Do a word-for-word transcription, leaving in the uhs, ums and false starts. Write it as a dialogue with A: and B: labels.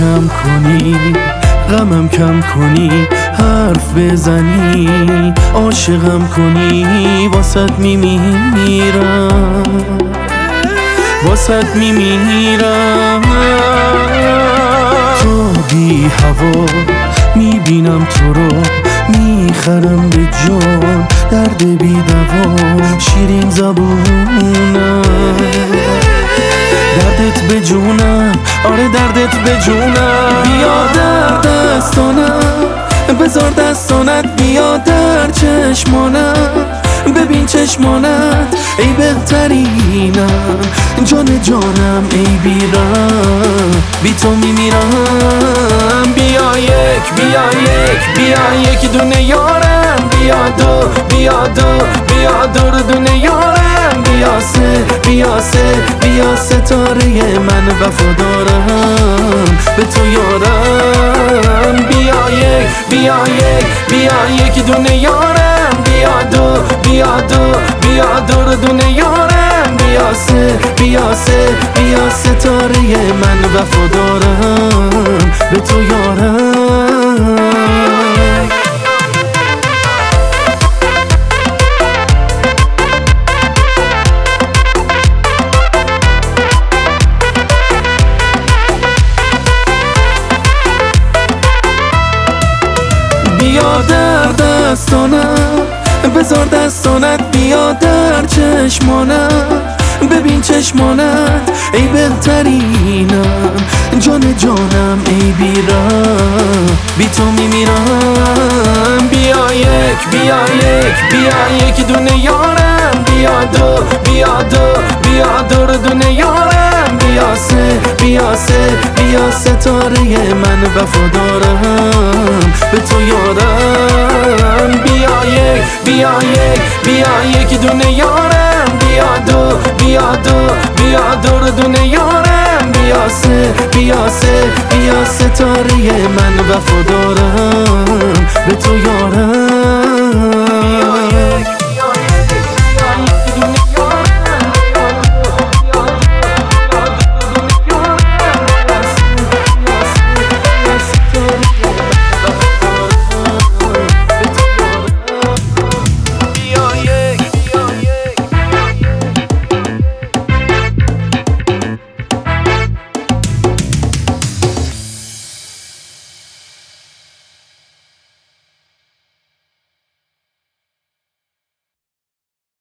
A: کم کنی، غمم کم کنی، حرف بزنی، عاشقم کنی، واسط میمیرم، واسط میمیرم. تو بی هوا میبینم تو رو، میخرم به جان، درد بی دوا، شیرین زبونم، دردت به جونم، آره دردت به جونم. بیا در دستانم، بذار دستانت، بیا در چشمانم، ببین چشمانت ای بهترینم، جان جانم ای بیرم، بی تو میمیرم. بیا یک، بیا یک، بیا یک دونه یارم، بیا دو، بیا دو، بیا دور دونه یارم، بیا سه، بیا سه، بیا ستاره من وفادارم به تو یارم. بیا یک، بیا یک، بیا یک دونه یارم، بیا دو، بیا دو، بیا دور دونه یارم، بیا سه، بیا سه، بیا ستاره من وفادارم به تو یارم. بیا در دستانم، بذار دستانت، بیا در چشمانم، ببین چشمانت ای بهترینم، جان جانم ای بیرم، بی تو میمیرم. بیا یک، بیا یک، بیا یک دونه یارم، بیا دو، بیا دو، بیا دور دونه یارم، بیا سه، بیا سه، بیا ستاره من وفادارم به تو یارم. بیا یک، بیا یک، بیا یک دونه یارم، بیا دو، بیا دو، بیا دور دونه یارم، بیا سه، بیا سه، بیا ستاره من وفادارم به تو یارم.